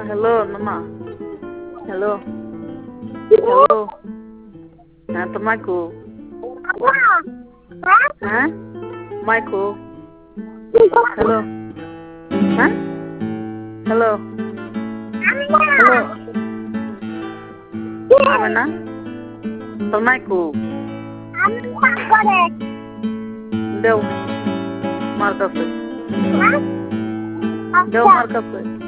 hello মামা hello hello হ্যাঁ তো মাইকো হ্যাঁ মাইকো হ্যালো হ্যাঁ হ্যালো হ্যালো হবে না তোর মাইকো দেও মার কাছে দেও মার কাছে